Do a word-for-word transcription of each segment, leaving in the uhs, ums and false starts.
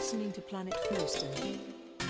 listening to Planet Flowston.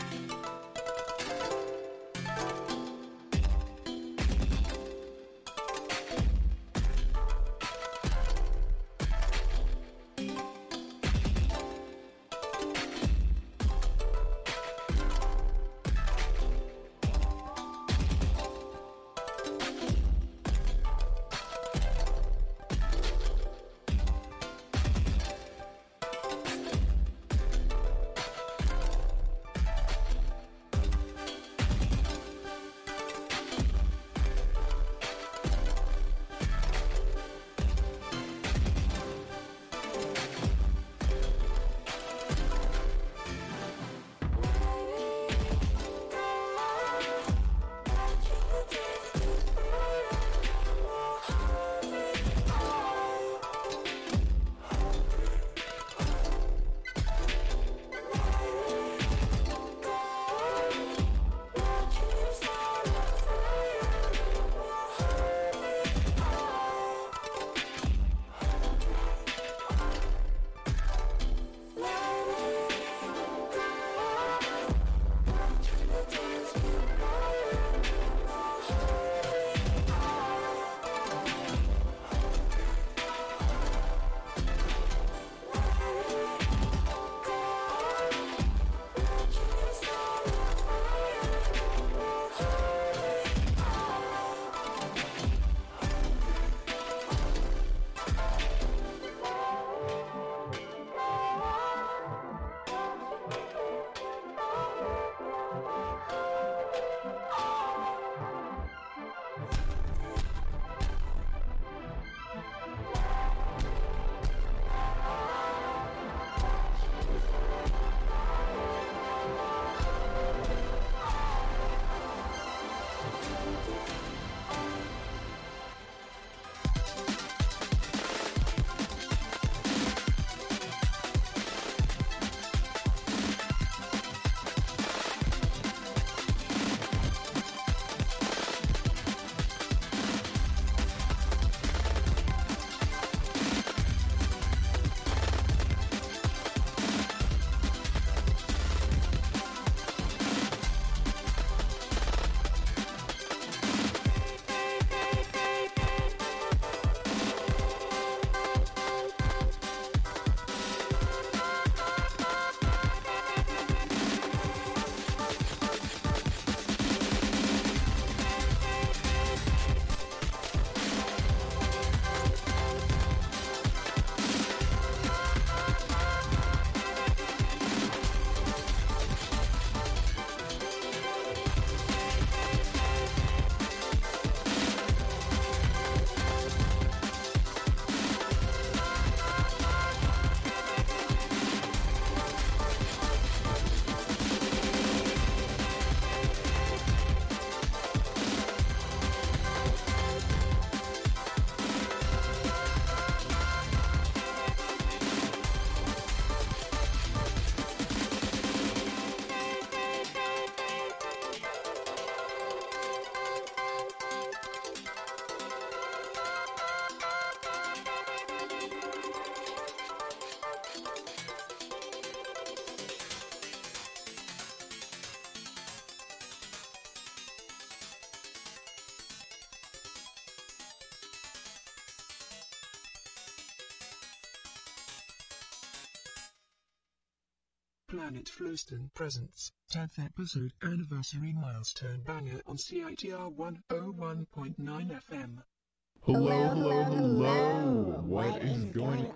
Planet Flowston presents tenth episode anniversary milestone banger on C I T R one oh one point nine F M. Hello, hello, hello! What is going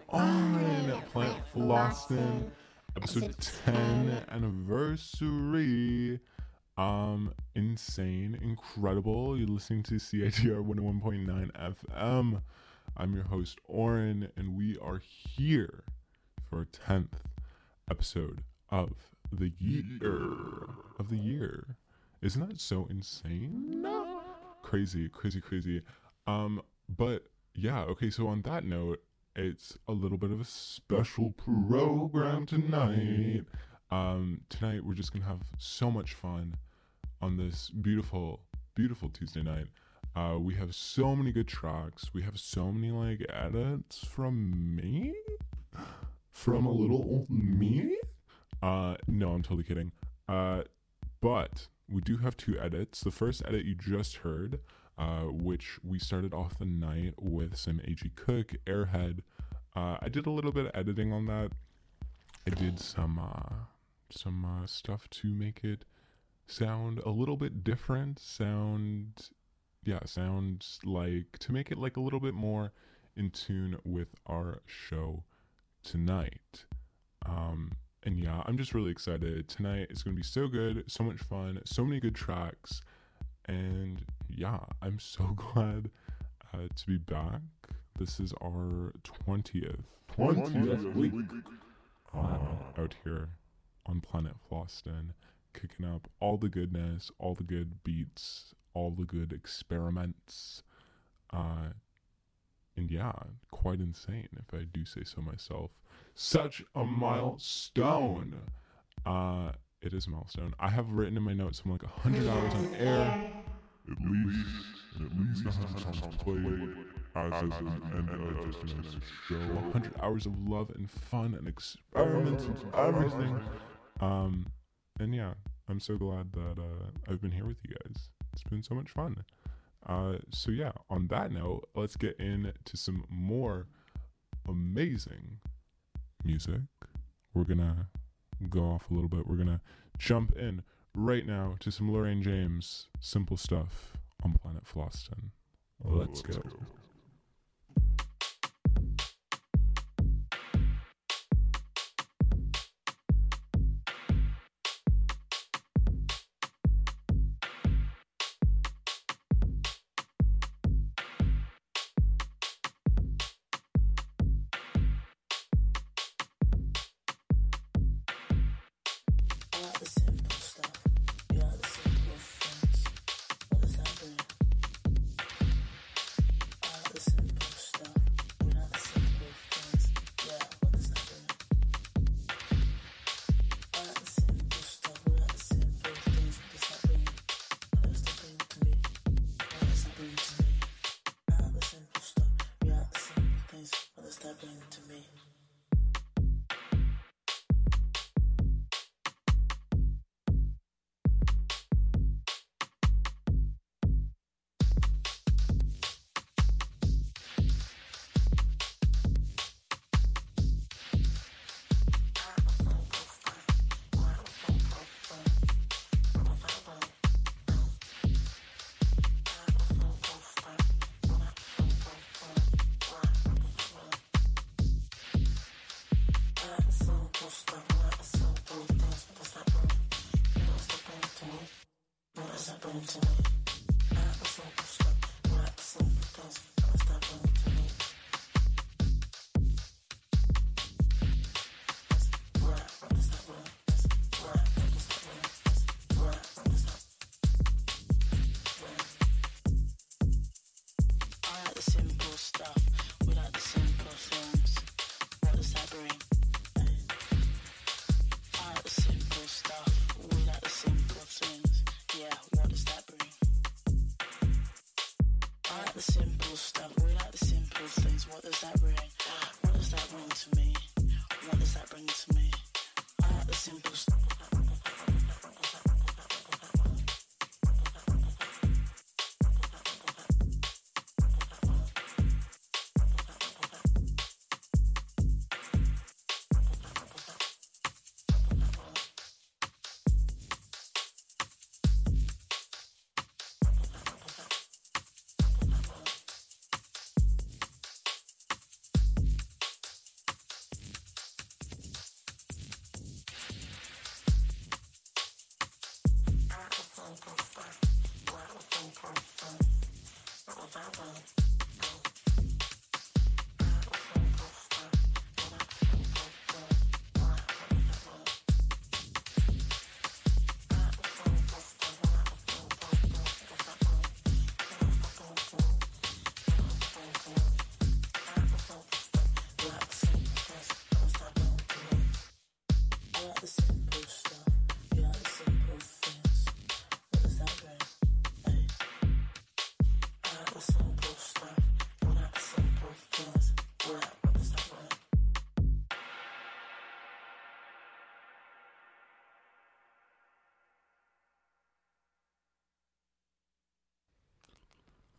on? Planet Flowston, episode ten anniversary. Um, insane, incredible. You're listening to C I T R one oh one point nine F M. I'm your host, Oren, and we are here for our tenth episode of the year. Of the year. Isn't that so insane? Crazy, crazy, crazy. Um, but yeah, okay, so on that note, it's a little bit of a special program tonight. Um, tonight we're just gonna have so much fun on this beautiful, beautiful Tuesday night. Uh, we have so many good tracks. We have so many like edits from me, from a little old me. Uh, no, I'm totally kidding. Uh, but we do have two edits. The first edit you just heard, uh, which we started off the night with some A G Cook, Airhead. Uh, I did a little bit of editing on that. I did some uh, some uh, stuff to make it sound a little bit different. Sound, yeah, sound like to make it like a little bit more in tune with our show tonight. Um, and yeah, I'm just really excited. Tonight is going to be so good, so much fun, so many good tracks. And yeah, I'm so glad uh, to be back. This is our twentieth, twentieth week uh, out here on Planet Floston, kicking up all the goodness, all the good beats, all the good experiments. Uh, and yeah, quite insane if I do say so myself. Such a milestone. Uh, it is a milestone. I have written in my notes something like one hundred hours on air. At least, and at least one hundred songs played, as is an end of just another show. one hundred hours of love and fun and experiments and everything. Um, and yeah, I'm so glad that uh, I've been here with you guys. It's been so much fun. Uh, so yeah, on that note, let's get into some more amazing music. We're gonna go off a little bit. We're gonna jump in right now to some Lorraine James, Simple Stuff on Planet Floston. Let's go.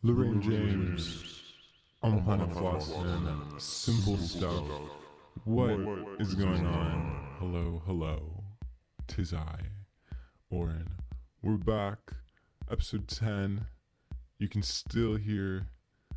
Lorraine James, on Planet Flossin, Simple Stuff. What is going on? Hello, hello. Tis I, Oren. We're back. Episode ten. You can still hear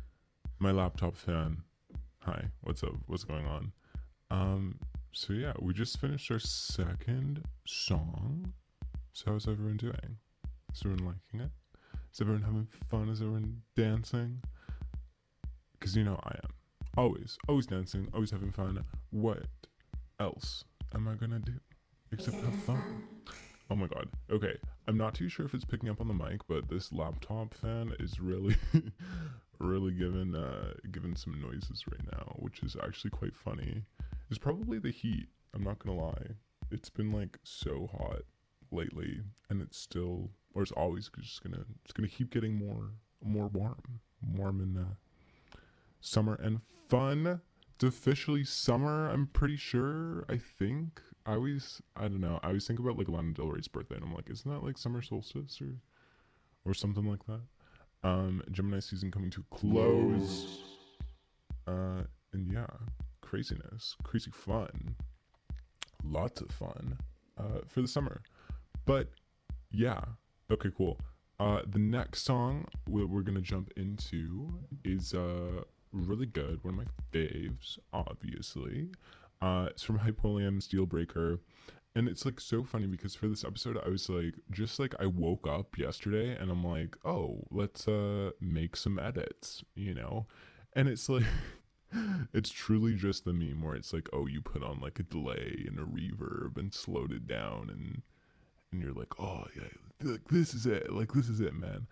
my laptop fan. Hi, what's up? What's going on? Um, so yeah, we just finished our second song. So how's everyone doing? Is everyone liking it? Is everyone having fun? Is everyone dancing? Because you know I am. Always, always dancing, always having fun. What else am I gonna do except have fun? Oh my god. Okay, I'm not too sure if it's picking up on the mic, but this laptop fan is really, really giving uh giving some noises right now, which is actually quite funny. It's probably the heat. I'm not gonna lie. It's been like so hot lately, and it's still, or it's always just gonna, it's gonna keep getting more, more warm, warm in uh, summer and fun. It's officially summer. I'm pretty sure. I think I always, I don't know. I always think about like Lana Del Rey's birthday, and I'm like, isn't that like summer solstice or, or something like that? Um, Gemini season coming to a close. Uh, and yeah, craziness, crazy fun, lots of fun, uh, for the summer. But yeah, okay, cool. Uh, the next song we're, we're gonna jump into is uh really good. One of my faves, obviously. Uh, it's from Hype Williams, Deal Breaker, and it's like so funny because for this episode I was like, just like I woke up yesterday and I'm like, oh, let's uh make some edits, you know, and it's like. It's truly just the meme where it's like, oh, you put on like a delay and a reverb and slowed it down, and and you're like, oh yeah, like this is it, like this is it, man.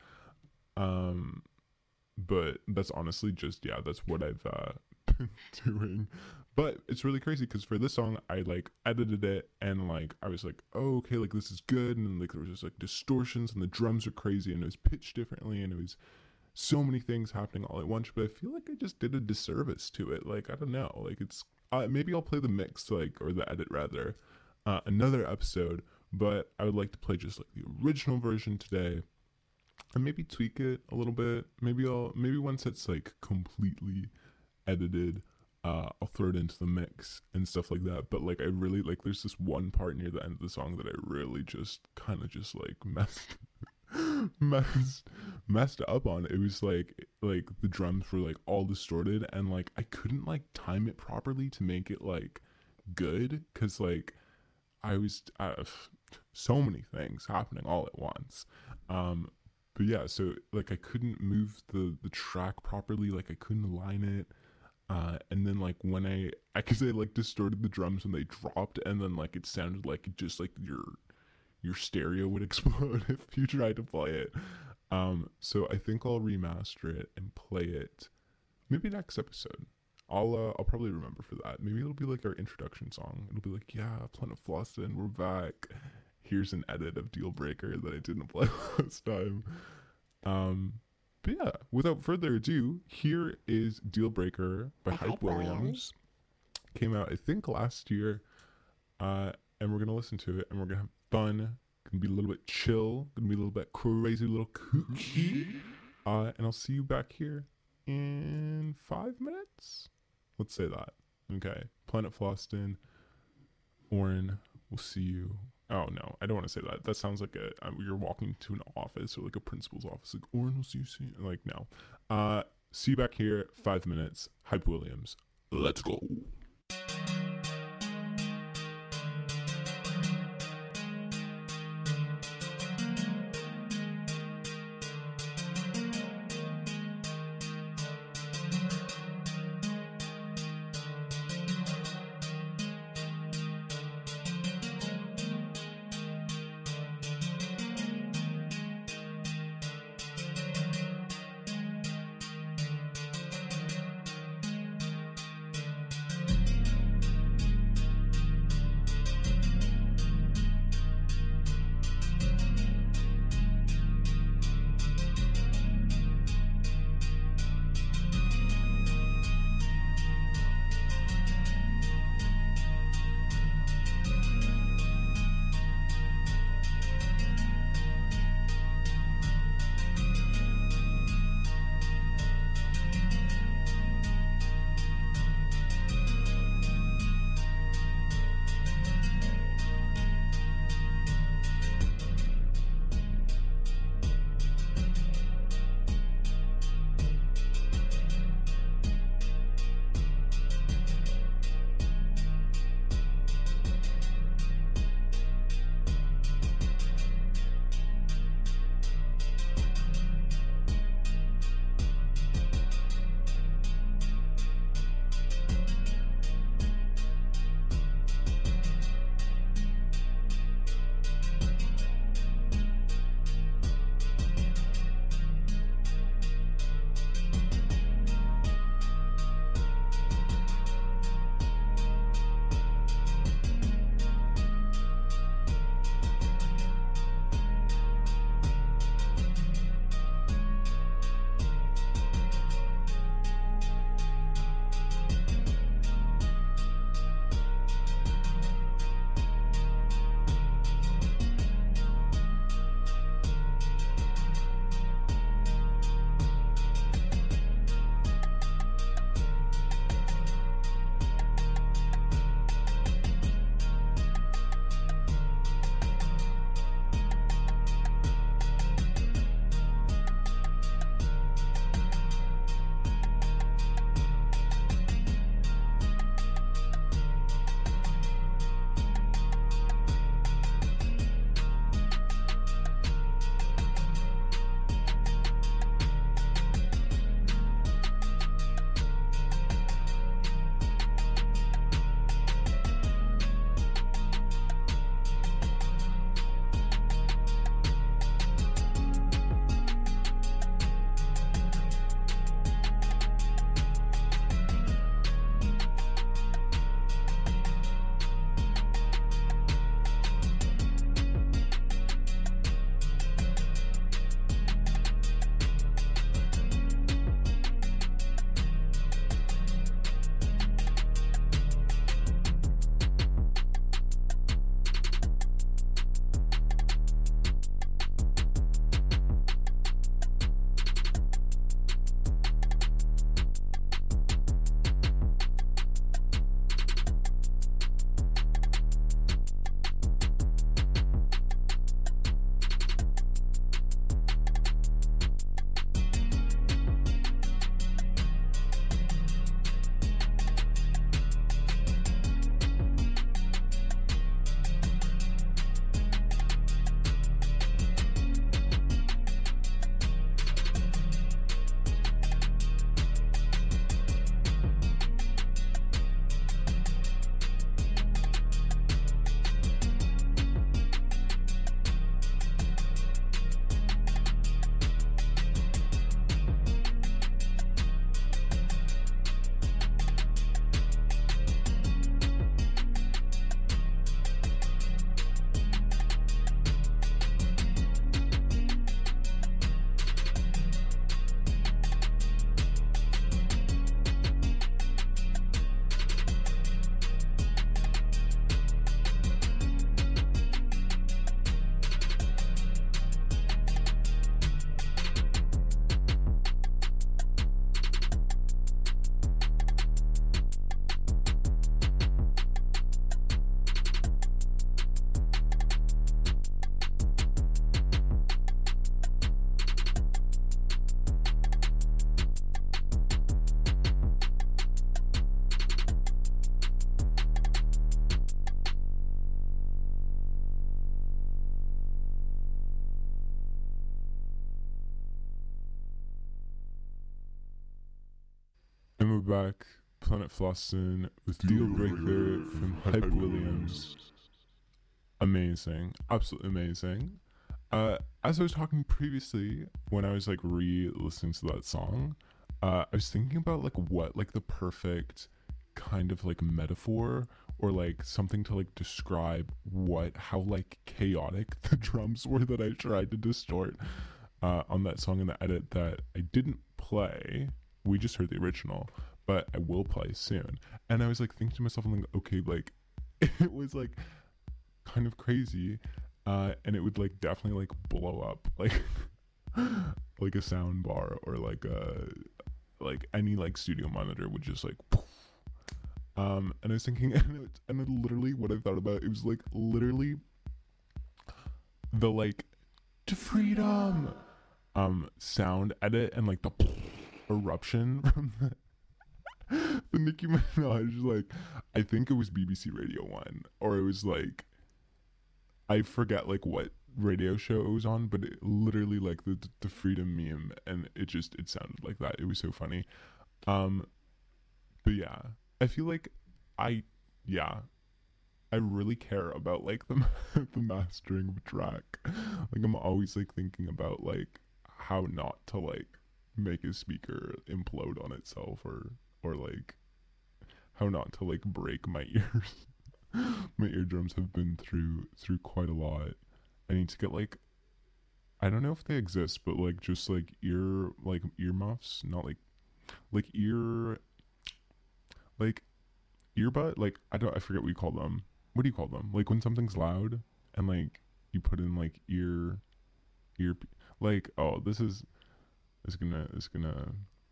Um, but that's honestly just, yeah, that's what I've uh, been doing. But it's really crazy because for this song, I like edited it and like I was like, oh, okay, like this is good, and like there was just like distortions and the drums are crazy and it was pitched differently and it was so many things happening all at once, but I feel like I just did a disservice to it. Like, I don't know, like it's, uh, maybe I'll play the mix, like, or the edit rather, uh, another episode, but I would like to play just like the original version today and maybe tweak it a little bit. Maybe I'll, maybe once it's like completely edited, uh, I'll throw it into the mix and stuff like that. But like, I really, like, there's this one part near the end of the song that I really just kind of just like messed messed messed up on. It was like like the drums were like all distorted and like I couldn't like time it properly to make it like good, because like I was uh, so many things happening all at once. Um but yeah, so like I couldn't move the the track properly, like I couldn't align it, uh and then like when I I could say like distorted the drums when they dropped, and then like it sounded like it just like your your stereo would explode if you tried to play it. Um, so I think I'll remaster it and play it maybe next episode. I'll uh, I'll probably remember for that. Maybe it'll be like our introduction song. It'll be like, yeah, Planet Flossin, we're back. Here's an edit of Deal Breaker that I didn't play last time. Um, but yeah, without further ado, here is Deal Breaker by Hype, Hype Williams. Williams. Came out I think last year. Uh, and we're gonna listen to it and we're gonna have fun. Gonna be a little bit chill, gonna be a little bit crazy, a little kooky. Uh, and I'll see you back here in five minutes. Let's say that. Okay. Planet Flossin, Oren, we'll see you. Oh no, I don't want to say that. That sounds like a uh, you're walking to an office or like a principal's office. Like, Oren, we'll see you soon. Like, no. Uh, see you back here five minutes. Hype Williams. Let's go. back. Planet Flossin with Deal Breaker from Hype Williams. Amazing. Absolutely amazing. Uh, as I was talking previously, when I was like re-listening to that song, uh, I was thinking about like what like the perfect kind of like metaphor or like something to like describe what how like chaotic the drums were that I tried to distort uh, on that song in the edit that I didn't play. We just heard the original, but I will play soon. And I was like thinking to myself, I'm like, okay, like it was like kind of crazy, uh, and it would like definitely like blow up like like a sound bar or like a like any like studio monitor would just like poof. Um, and I was thinking, and it, and it literally what I thought about, it was like literally the like to freedom um sound edit and like the eruption from the, the Nicki Minaj, like I think it was B B C Radio One, or it was like I forget like what radio show it was on, but it literally like the the freedom meme, and it just it sounded like that. It was so funny. Um, but yeah. I feel like I, yeah, I really care about like the the mastering of a track. Like I'm always like thinking about like how not to like make a speaker implode on itself, or or like how not to like break my ears. My eardrums have been through through quite a lot. I need to get like, I don't know if they exist, but like just like ear like earmuffs, not like like ear. Like earbud, like I don't I forget what you call them. What do you call them? Like when something's loud and like you put in like ear ear like oh this is is gonna is gonna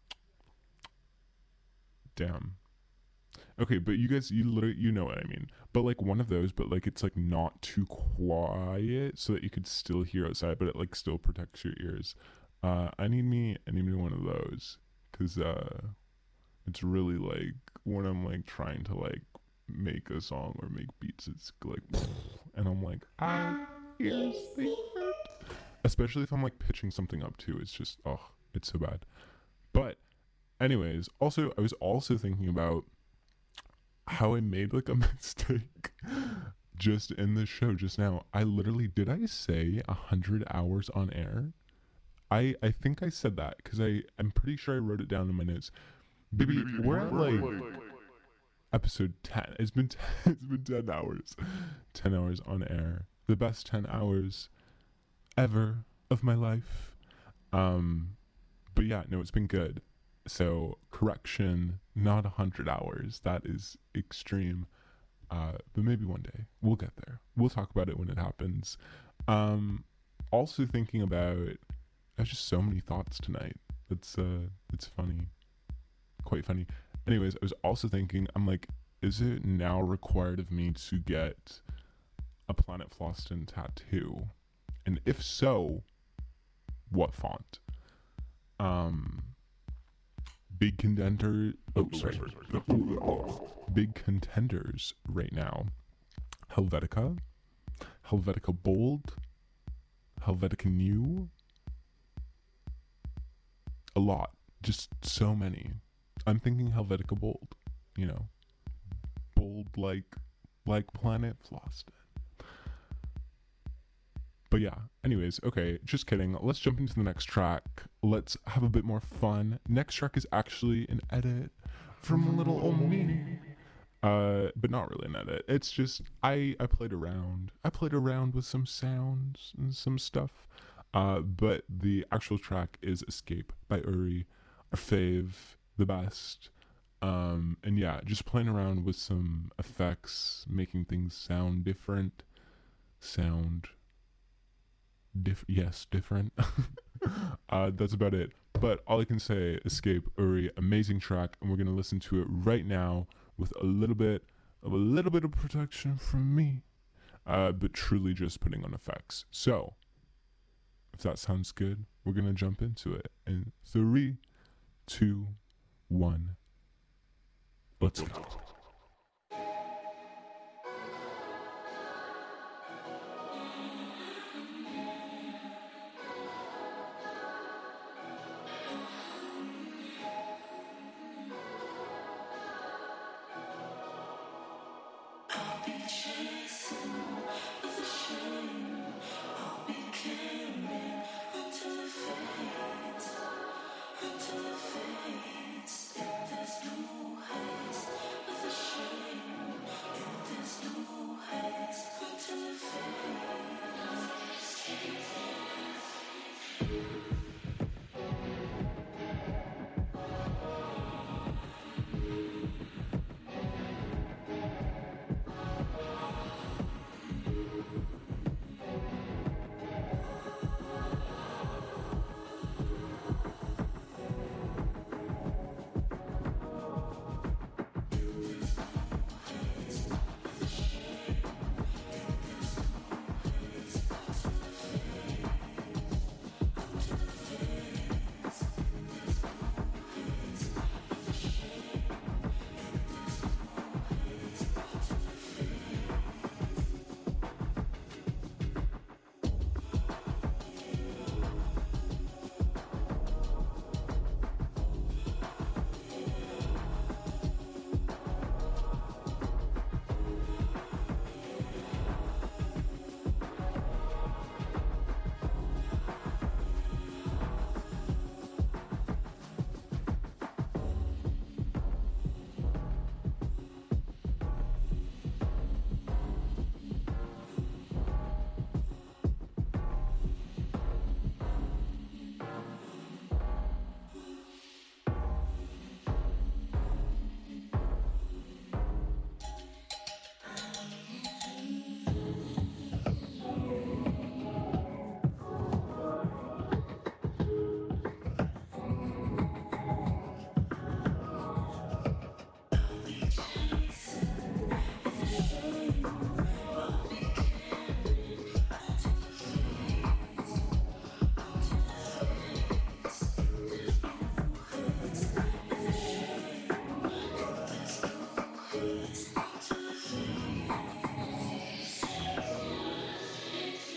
damn. Okay, but you guys you literally you know what I mean. But like one of those, but like it's like not too quiet so that you could still hear outside, but it like still protects your ears. Uh I need me I need me one of those, cause uh it's really like when I'm like trying to like make a song or make beats, it's like, and I'm like, ah, ears, they hurt. Especially if I'm like pitching something up too. It's just, oh, it's so bad. But, anyways, also, I was also thinking about how I made like a mistake just in this show just now. I literally, did I say a hundred hours on air? I I think I said that because I I'm pretty sure I wrote it down in my notes. Baby, we're at like episode ten. It's been ten, it's been ten hours, ten hours on air. The best ten hours ever of my life. Um, but yeah, no, it's been good. So correction, not a hundred hours. That is extreme. Uh, but maybe one day we'll get there. We'll talk about it when it happens. Um, also thinking about, I have just so many thoughts tonight. It's uh, it's funny. Quite funny. Anyways, I was also thinking, I'm like, is it now required of me to get a Planet Flossin tattoo? And if so, what font? Um, big contender. Oh, sorry. Big contenders right now. Helvetica, Helvetica Bold, Helvetica New. A lot. Just so many. I'm thinking Helvetica Bold, you know, bold like like Planet Flossin. But yeah, anyways, okay, just kidding. Let's jump into the next track. Let's have a bit more fun. Next track is actually an edit from little old me. Uh, but not really an edit. It's just I I played around. I played around with some sounds and some stuff. Uh, but the actual track is Escape by Uri, our fave, the best. Um, and yeah, just playing around with some effects, making things sound different. Sound diff yes, different. uh, that's about it. But all I can say, Escape, Uri, amazing track, and we're gonna listen to it right now with a little bit of a little bit of protection from me. Uh, but truly just putting on effects. So if that sounds good, we're gonna jump into it. In three, two, one. Let's go.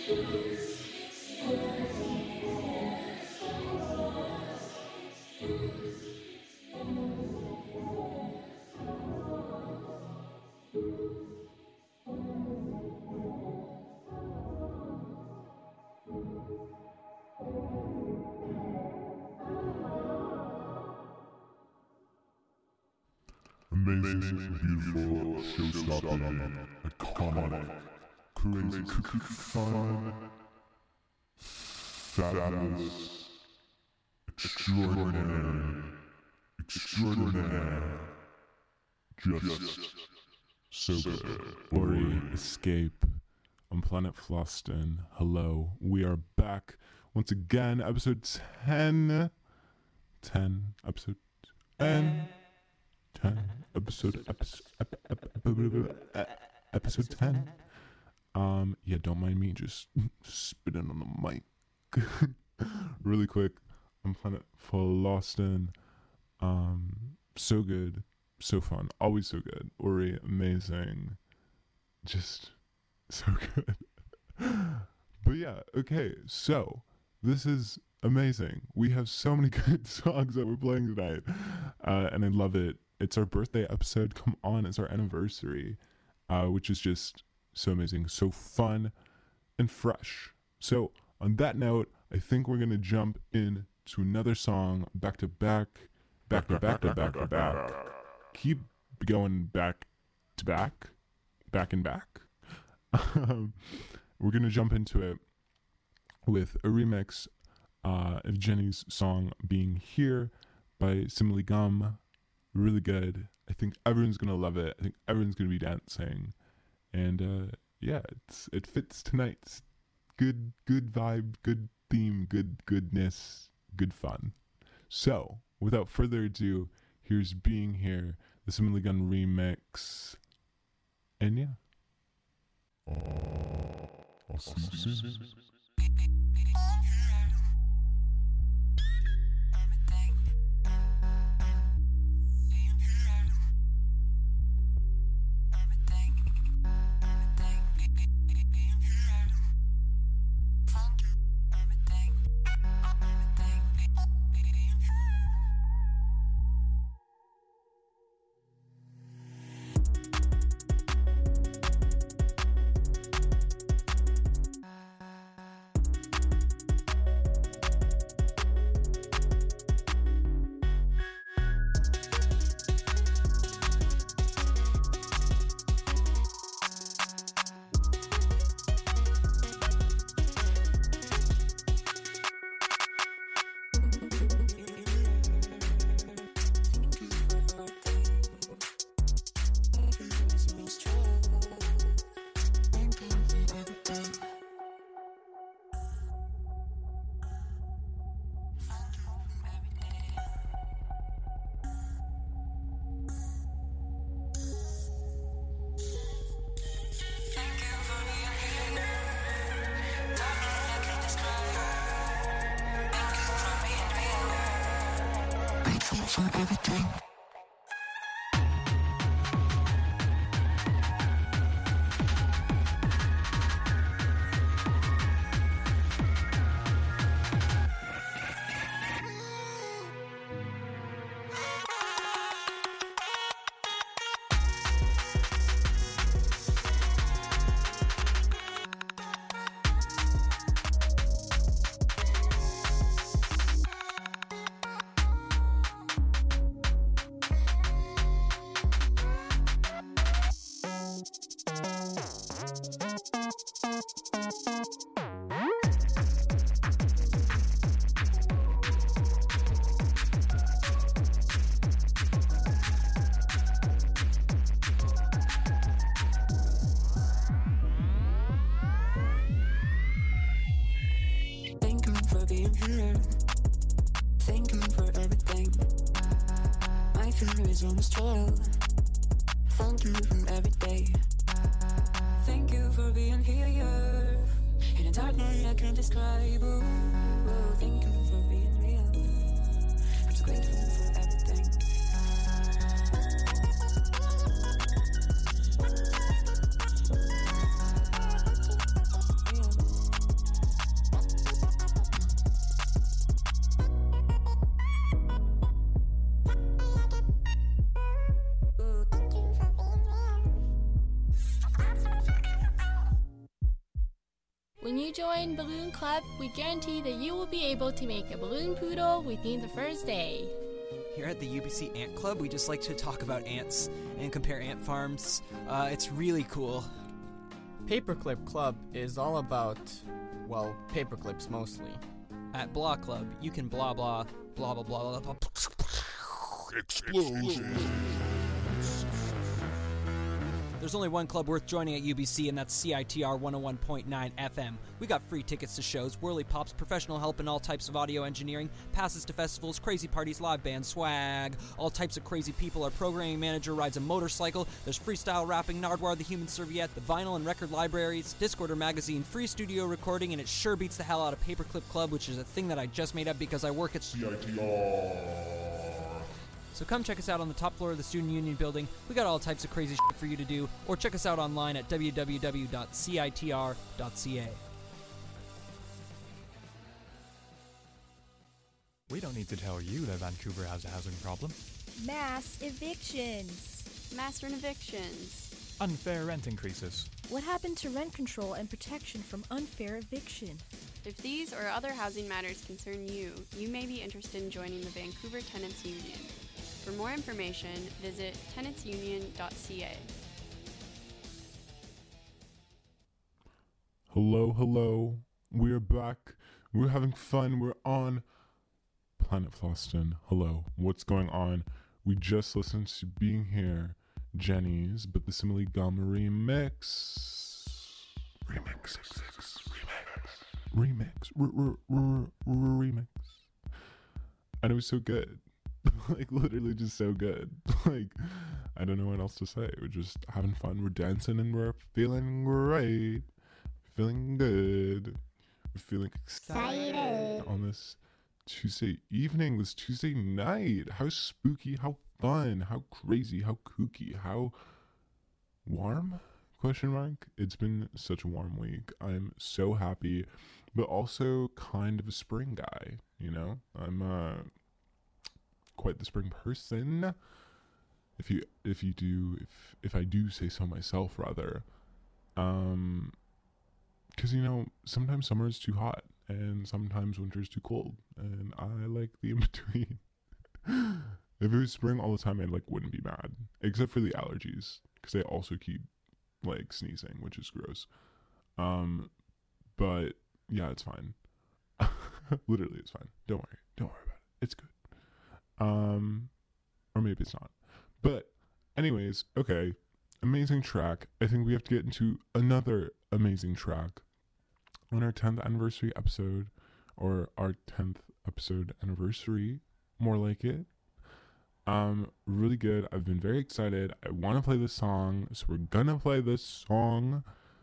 Amazing, beautiful, show-stopping, iconic, crazy, fun, fabulous, extraordinary, extraordinaire, just so good. Ori Escape on Planet Floston. Hello, we are back once again. Episode ten. ten. Episode ten. ten. Episode. Episode. Ep, ep, ep, episode ten. Um. Yeah. Don't mind me just spitting on the mic. Really quick. On Planet Floston. Um. So good. So fun. Always so good. Ori, amazing. Just so good. But yeah, okay, so this is amazing. We have so many good songs that we're playing tonight, uh, and I love it. It's our birthday episode. Come on, it's our anniversary, uh, which is just so amazing, so fun and fresh. So on that note, I think we're gonna jump in to another song, back to back, back to back to back to back. Keep going back to back, back and back. Um, we're gonna jump into it with a remix uh, of Jenny's song "Being Here" by Simile Gum. Really good. I think everyone's gonna love it. I think everyone's gonna be dancing, and uh, yeah, it's it fits tonight's good good vibe, good theme, good goodness, good fun. So without further ado, here's "Being Here," the Simile Gun remix, and yeah. Uh, I'll see you soon. For everything. Almost twelve. Thank you for every day. Thank you for being here in a dark night I can't describe. Oh, oh, thank you for being real. I'm so grateful for everything. Yeah. When you join Balloon Club, we guarantee that you will be able to make a balloon poodle within the first day. Here at the U B C Ant Club, we just like to talk about ants and compare ant farms. Uh, it's really cool. Paperclip Club is all about, well, paperclips mostly. At Blah Club, you can blah blah, blah blah blah blah blah. Explosions. There's only one club worth joining at U B C, and that's C I T R one oh one point nine F M. We got free tickets to shows, whirly pops, professional help in all types of audio engineering, passes to festivals, crazy parties, live band, swag, all types of crazy people. Our programming manager rides a motorcycle. There's freestyle rapping, Nardwar the Human Serviette, the vinyl and record libraries, Discorder magazine, free studio recording, and it sure beats the hell out of Paperclip Club, which is a thing that I just made up because I work at C I T R. So come check us out on the top floor of the Student Union building. We got all types of crazy shit for you to do, or check us out online at w w w dot c i t r dot c a. We don't need to tell you that Vancouver has a housing problem. Mass evictions. Mass evictions. Unfair rent increases. What happened to rent control and protection from unfair eviction? If these or other housing matters concern you, you may be interested in joining the Vancouver Tenants Union. For more information, visit tenants union dot c a. Hello, hello. We're back. We're having fun. We're on Planet Floston. Hello. What's going on? We just listened to Being Here, Jenny's, but the Simile Gum remix. Remix. Remix. Remix. R- r- r- remix. And it was so good. Like, literally just so good. Like, I don't know what else to say. We're just having fun. We're dancing and we're feeling great. Feeling good. We're feeling excited on this Tuesday evening, this Tuesday night. How spooky, how fun, how crazy, how kooky, how warm? Question mark. It's been such a warm week. I'm so happy, but also kind of a spring guy, you know? I'm uh quite the spring person. If you if you do if if I do say so myself, rather. Um because you know, sometimes summer is too hot and sometimes winter is too cold, and I like the in between. If it was spring all the time, I like wouldn't be mad, except for the allergies, because they also keep like sneezing, which is gross. Um but yeah, it's fine. Literally, it's fine. Don't worry. Don't worry about it. It's good. Um, or maybe it's not. But anyways, okay. Amazing track. I think we have to get into another amazing track on our tenth anniversary episode, or our tenth episode anniversary, more like it. Um, really good. I've been very excited. I want to play this song, so we're gonna play this song.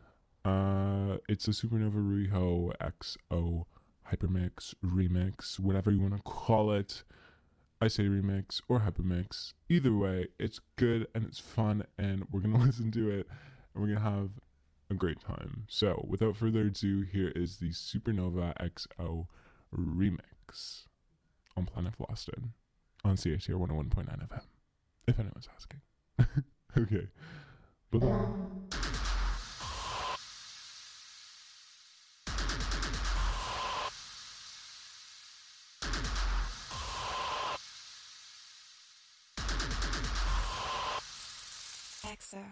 Uh, it's a Supernova Ruiho X O Hypermix remix, whatever you want to call it. I say remix or hypermix. Either way, it's good and it's fun, and we're going to listen to it, and we're going to have a great time. So, without further ado, here is the Supernova X O remix on Planet Floston on C H R one oh one point nine F M, if anyone's asking. Okay. Bye-bye. X O.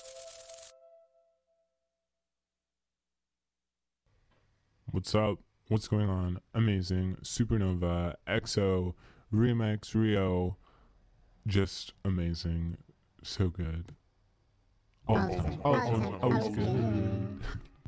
What's up? What's going on? Amazing. Supernova, X O, Remix, Rio. Just amazing. So good. All the time. Oh, oh, always good.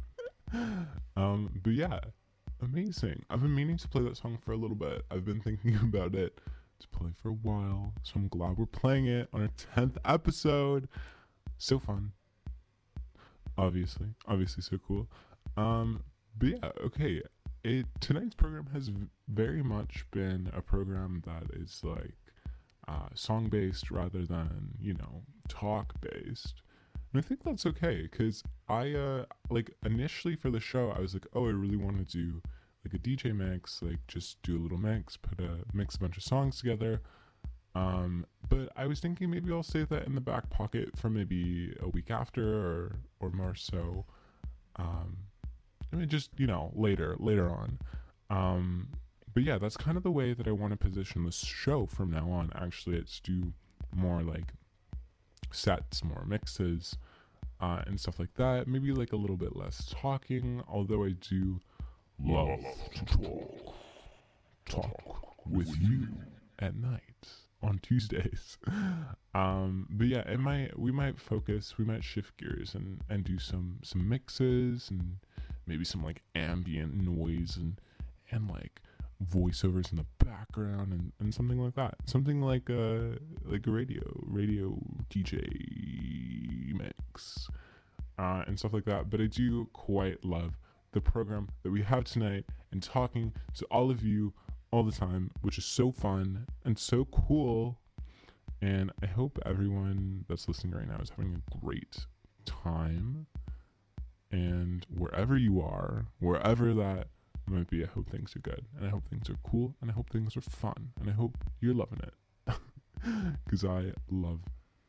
um, but yeah, amazing. I've been meaning to play that song for a little bit. I've been thinking about it to play for a while. So I'm glad we're playing it on our tenth episode. So fun. Obviously. Obviously so cool. Um, But yeah, okay. It tonight's program has v- very much been a program that is like uh, song based rather than, you know, talk based. And I think that's okay because I uh, like initially for the show I was like, oh, I really want to do like a D J mix, like just do a little mix, put a mix a bunch of songs together. Um, but I was thinking maybe I'll save that in the back pocket for maybe a week after or or more so. Um, I mean, just, you know, later, later on. Um, but yeah, that's kind of the way that I want to position this show from now on. Actually, it's do more like sets, more mixes, uh, and stuff like that. Maybe like a little bit less talking, although I do love to talk, talk with you at night on Tuesdays. um, but yeah, it might, we might focus, we might shift gears and, and do some, some mixes and maybe some like ambient noise and and like voiceovers in the background and, and something like that. Something like a like a radio radio D J mix uh, and stuff like that. But I do quite love the program that we have tonight and talking to all of you all the time, which is so fun and so cool. And I hope everyone that's listening right now is having a great time. And wherever you are, wherever that might be, I hope things are good. And I hope things are cool. And I hope things are fun. And I hope you're loving it. Because I love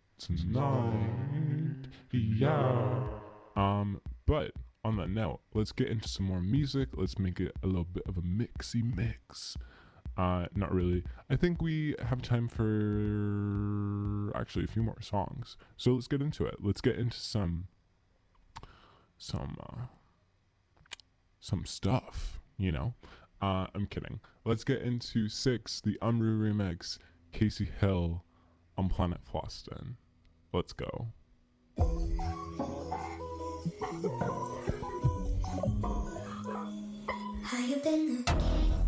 tonight. Yeah. Um, but on that note, let's get into some more music. Let's make it a little bit of a mixy mix. Uh, not really. I think we have time for actually a few more songs. So let's get into it. Let's get into some some uh, some stuff, you know. Uh, I'm kidding. Let's get into six, the Umru remix, Casey Hill on Planet Floston. Let's go. How you been looking?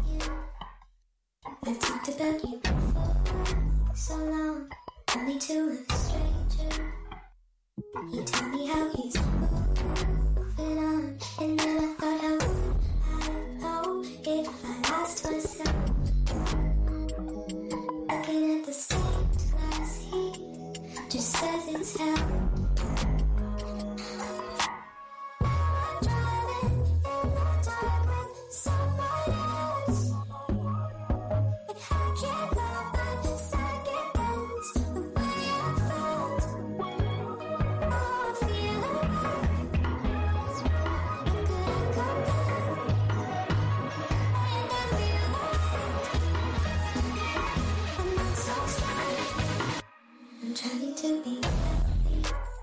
I talked about you for so long, only to a stranger. He told me how he's moving on, and then I thought, how would I know if I lost myself? Looking at the stained glass heat, just as it's hell. I'm trying to be happy.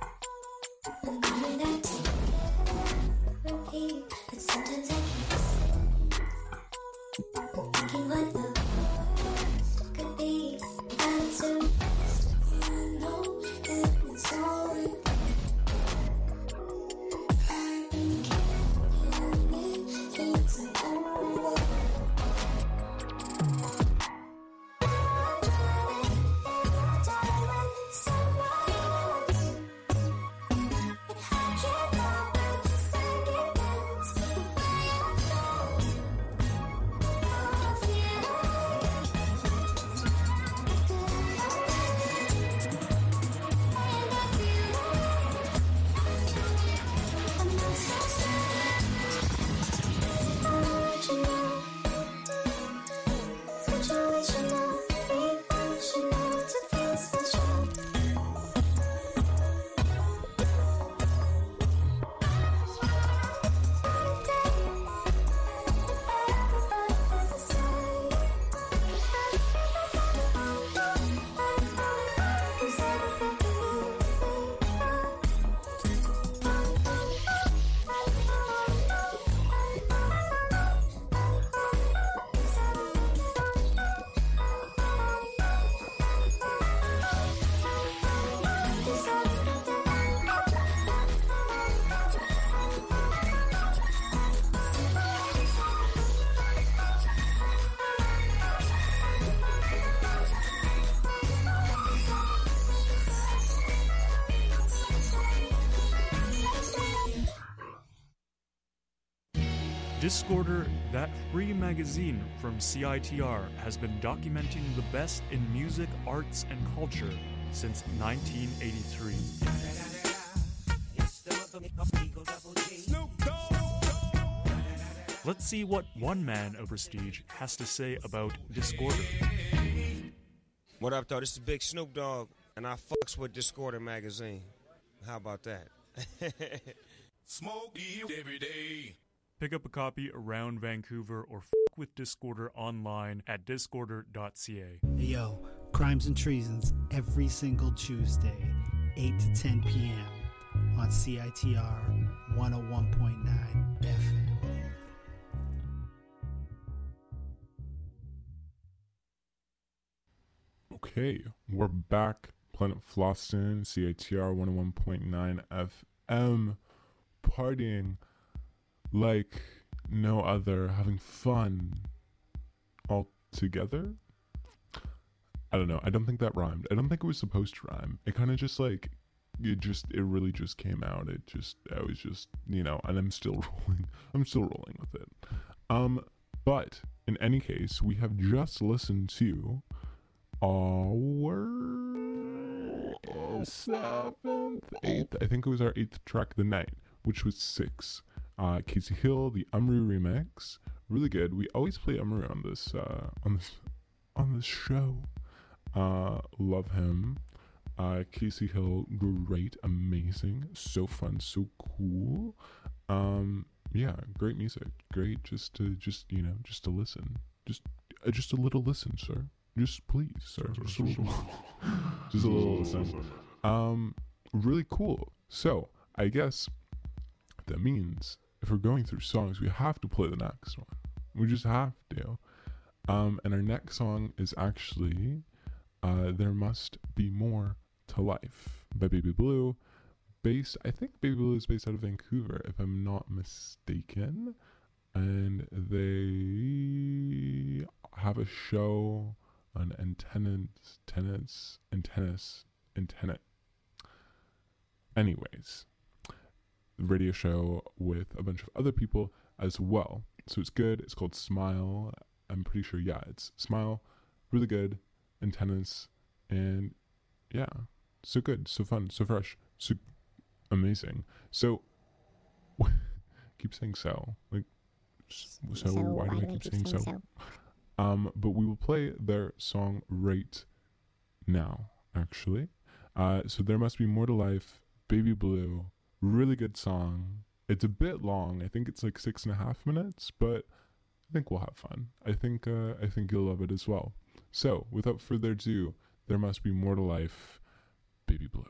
Discorder, that free magazine from C I T R, has been documenting the best in music, arts, and culture since nineteen eighty-three. Let's see what one man of prestige has to say about Discorder. What up, though? This is Big Snoop Dogg, and I fucks with Discorder magazine. How about that? Smoke every day. Pick up a copy around Vancouver or fuck with Discorder online at discorder dot c a. Hey, yo, Crimes and Treasons every single Tuesday, eight to ten p.m. on C I T R one oh one point nine F M. Okay, we're back. Planet Floston, C I T R one oh one point nine F M, partying like no other, having fun all together. I don't know. I don't think that rhymed. I don't think it was supposed to rhyme. It kind of just like, it just, it really just came out. It just, I was just, you know, and I'm still rolling. I'm still rolling with it. Um, but in any case, we have just listened to our seventh, eighth, I think it was our eighth track of the night, which was Six. Uh, Casey Hill, the Umru remix, really good. We always play Umru on this, uh, on this, on this show. Uh, love him. Uh, Casey Hill, great, amazing, so fun, so cool. Um, yeah, great music, great. Just to, just you know, just to listen, just, uh, just a little listen, sir. Just please, sir. Just a little, just a little listen. Um, really cool. So I guess that means if we're going through songs, we have to play the next one. We just have to. Um, and our next song is actually uh, There Must Be More to Life by Baby Blue. Based, I think Baby Blue is based out of Vancouver, if I'm not mistaken. And they have a show on antennas, tennis, antennas, antenna. Anyways, radio show with a bunch of other people as well. So it's good. It's called Smile. I'm pretty sure, yeah, it's Smile. Really good. Antennas. And yeah, so good, so fun, so fresh, so amazing. So, keep saying so. Like, so, so why, why do I keep saying, saying so? so? Um, but we will play their song right now, actually. Uh, so There Must Be More to Life, Baby Blue. Really good song. It's a bit long. I think it's like six and a half minutes, but I think we'll have fun. I think uh, I think you'll love it as well. So, without further ado, There Must Be More to Life, Baby Blue.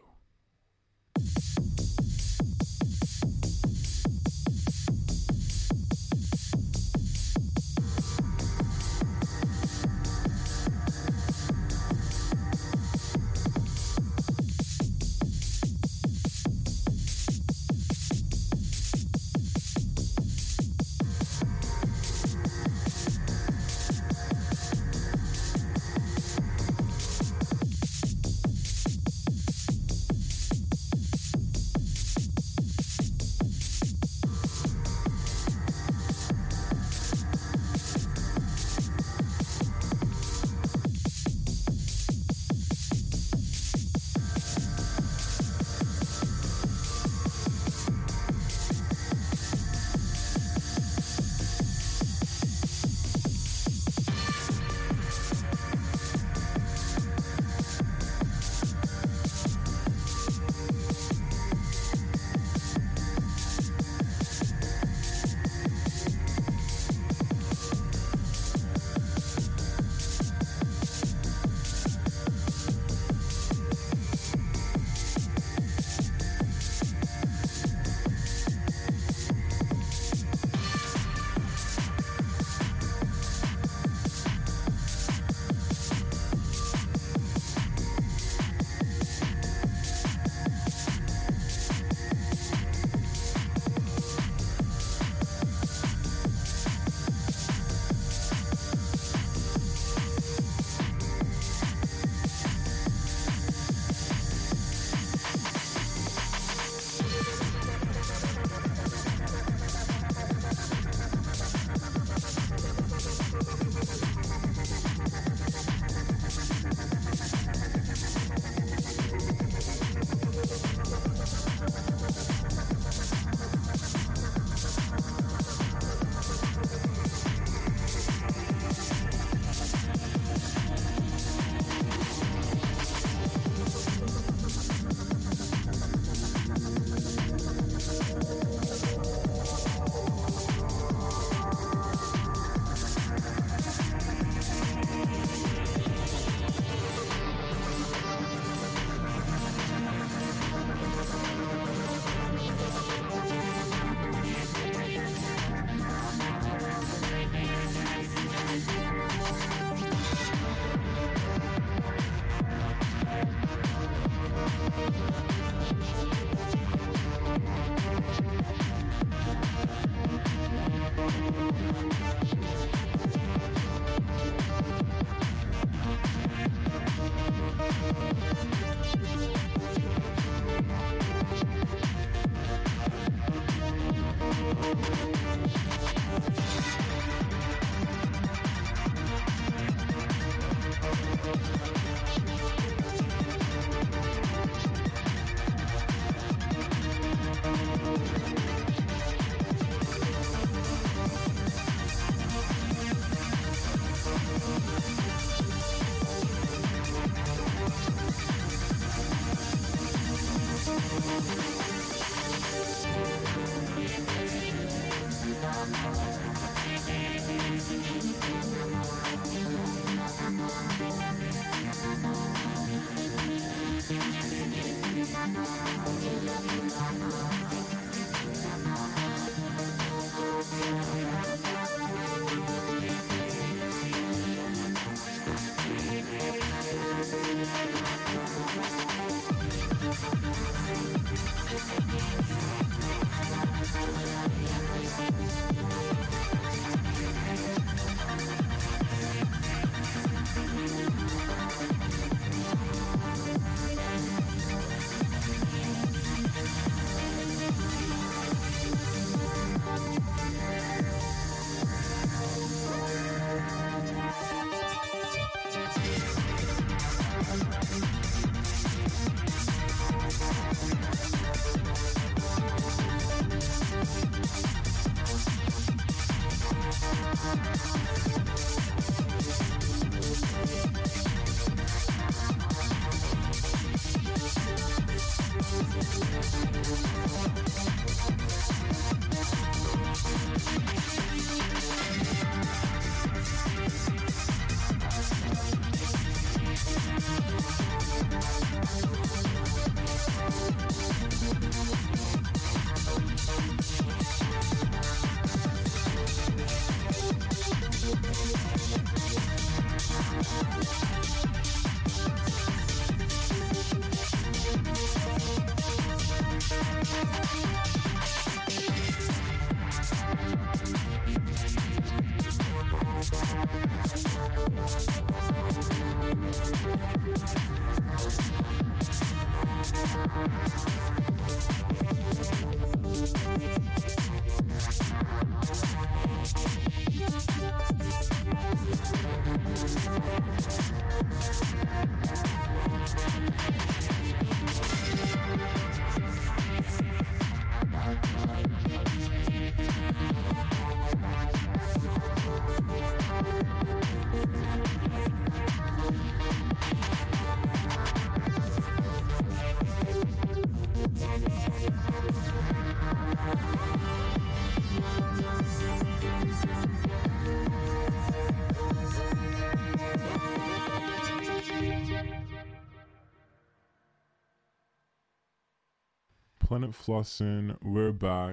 Planet Flossin, we're back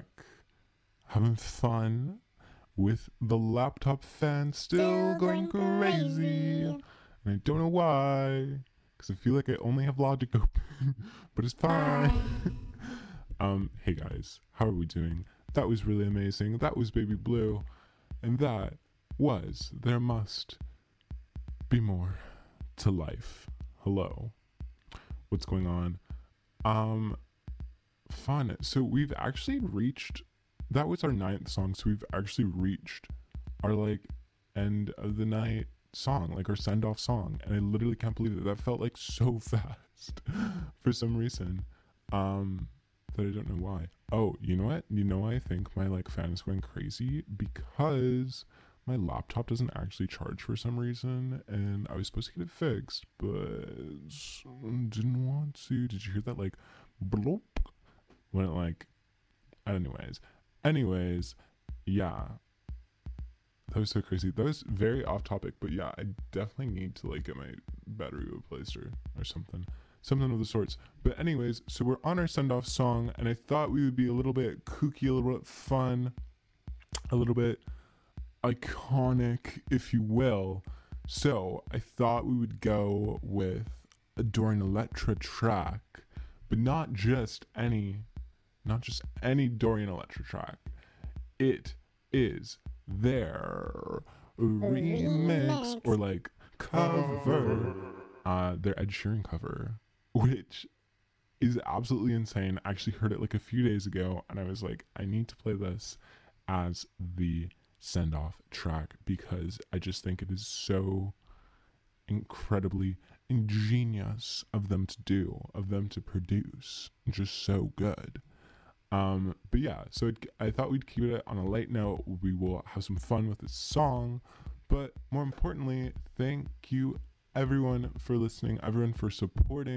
having fun with the laptop fan still, still going, going crazy. crazy. And I don't know why, because I feel like I only have Logic open, but it's fine. um, hey guys, how are we doing? That was really amazing. That was Baby Blue. And that was There Must Be More to Life. Hello. What's going on? Um... Fun. So we've actually reached, that was our ninth song, so we've actually reached our like end of the night song, like our send off song, and I literally can't believe it. That felt like so fast for some reason, um that I don't know why. Oh, you know what, you know I think my like fan is going crazy because my laptop doesn't actually charge for some reason, and I was supposed to get it fixed, but didn't want to. Did you hear that like bloop when it like, anyways, anyways, yeah, that was so crazy. That was very off topic, but yeah, I definitely need to like get my battery replaced or, or something, something of the sorts. But anyways, so we're on our send off song, and I thought we would be a little bit kooky, a little bit fun, a little bit iconic, if you will. So I thought we would go with a Dorian Electra track, but not just any Not just any Dorian Electra track. It is their remix or like cover, uh, their Ed Sheeran cover, which is absolutely insane. I actually heard it like a few days ago, and I was like, I need to play this as the send off track because I just think it is so incredibly ingenious of them to do, of them to produce, just so good. Um, but yeah, so it, I thought we'd keep it on a light note. We will have some fun with this song, but more importantly, thank you everyone for listening, everyone for supporting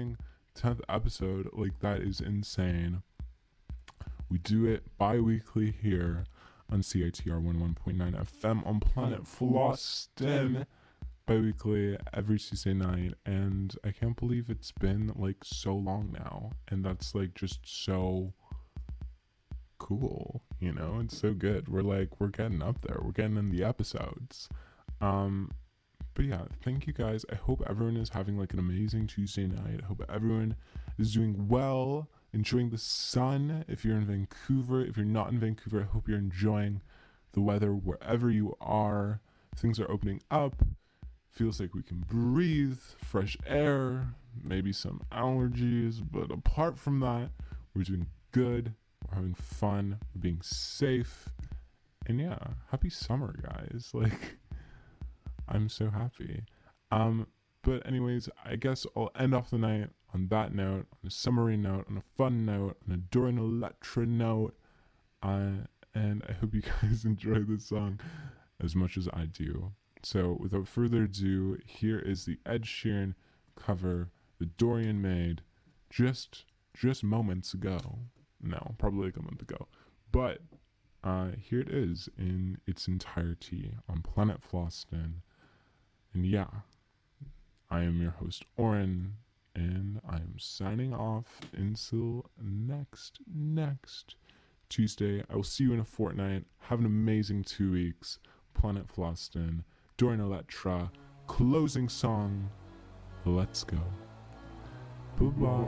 tenth episode. Like, that is insane. We do it bi-weekly here on C I T R one oh one point nine F M on Planet Floston. Bi-weekly every Tuesday night, and I can't believe it's been like so long now, and that's like just so cool, you know. It's so good. We're like, we're getting up there, we're getting in the episodes. Um but yeah, thank you guys. I hope everyone is having like an amazing Tuesday night. I hope everyone is doing well, enjoying the sun. If you're in Vancouver, if you're not in Vancouver, I hope you're enjoying the weather wherever you are. Things are opening up. Feels like we can breathe, fresh air, maybe some allergies, but apart from that, we're doing good, we're having fun, we're being safe, and yeah, happy summer, guys. Like, I'm so happy. Um, but anyways, I guess I'll end off the night on that note, on a summary note, on a fun note, on a Dorian Electra note, uh, and I hope you guys enjoy this song as much as I do. So without further ado, here is the Ed Sheeran cover that Dorian made just just moments ago. No, probably like a month ago. But uh, here it is in its entirety on Planet Floston. And yeah, I am your host, Oren, and I am signing off until next, next Tuesday. I will see you in a fortnight. Have an amazing two weeks. Planet Floston. Dorian Electra, closing song. Let's go. Bye-bye.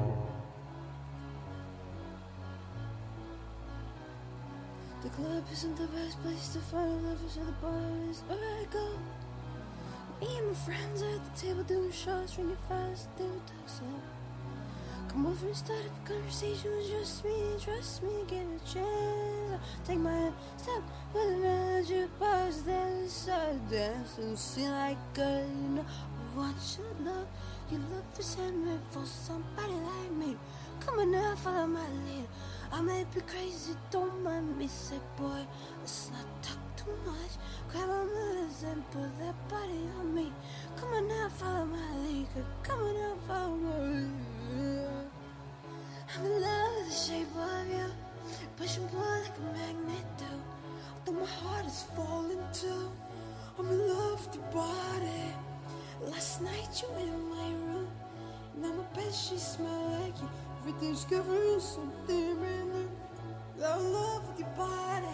The club isn't the best place to find lovers, or the bar is where I go. Me and my friends are at the table doing shots, drinking fast, they would talk slow. Come over and start up a conversation with just me, trust me, give it a chance. Take my hand, step with a magic box, then start dancing, and see like girl, you know what you love. You look for sentiment for somebody like me. Come on now, follow my lead. I may be crazy, don't mind me, say boy, let's not talk too much. Grab on my lips and put that body on me. Come on now, follow my lead. Come on now, follow my lead. I'm in love with the shape of you, pushing pull like a magnet do. Although my heart is falling too, I'm in love with your body. Last night you were in my room, now my bed sheets smell like you. Everything's covering something brand new. I'm in love with your body.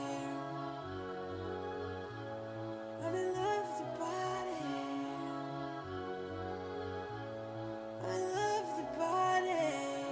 I'm in love with your body. I'm in love with your body.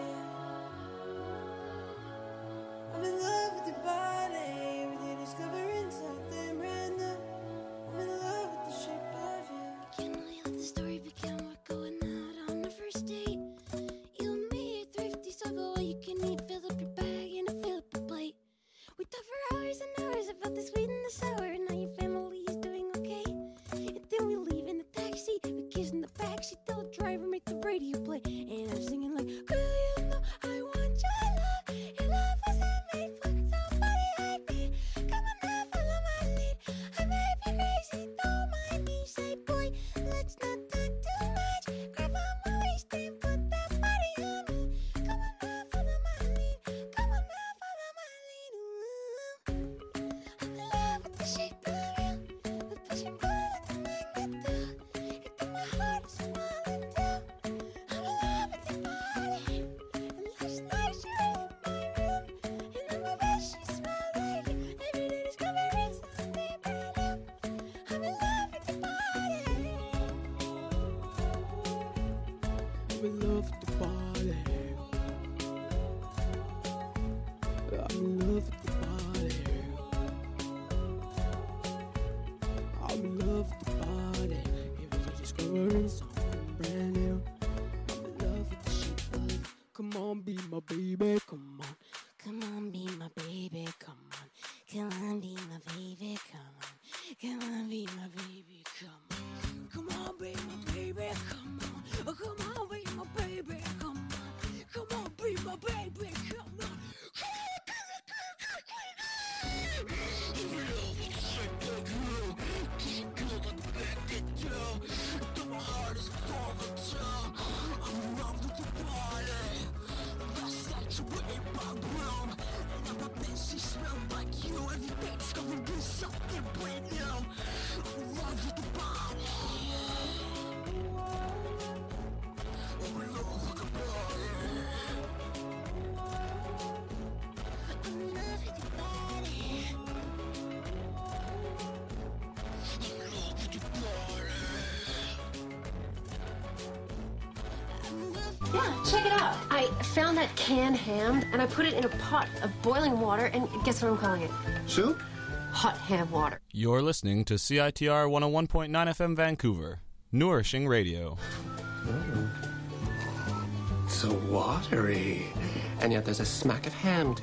I'm in love with your body. Everything is covering something brand new. I'm in love with the shape of you. Can we let the story begin? We're going out on the first date. You and me are thrifty, so go all you can eat. Fill up your bag and fill up your plate. We talked for hours and hours about the sweet and the sour. Now your family's doing okay. And then we leave in the taxi. We kiss in the backseat. Tell the driver make the radio play. And I'm singing like, girl, you know I want your love. Your love wasn't made for somebody like me. Come on now, follow my lead. I may be crazy, don't mind me. Say, boy, let's not talk too much. Grab on my waist and put that body on me. Come on now, follow my lead. Come on now, follow my lead. Ooh. I'm in love with the shape of you. The push and pull like a magnet do. You think my heart is falling too. I'm in love with your body. And last night you were in my room, and on my bed she smelled like you. Every day discovering something brand new. I'm in love with your body. I'm in love with the body. I'm in love with the body. I'm in love with the body. Every day discovering something brand new. I'm in love with the shape of you. Come on, be my baby, come on. Come on, be my baby, come on. Come on, be my baby, come on. Come on, be my baby, come on. Come on, be my baby, come on. Oh, come on, be my baby, come on. Come on, be my baby, come on. My heart is falling too. I'm in love with your body. Yeah, check it out. I found that canned ham, and I put it in a pot of boiling water, and guess what I'm calling it? Soup? Hot ham water. You're listening to C I T R one oh one point nine F M Vancouver, nourishing radio. Mm. So watery. And yet there's a smack of ham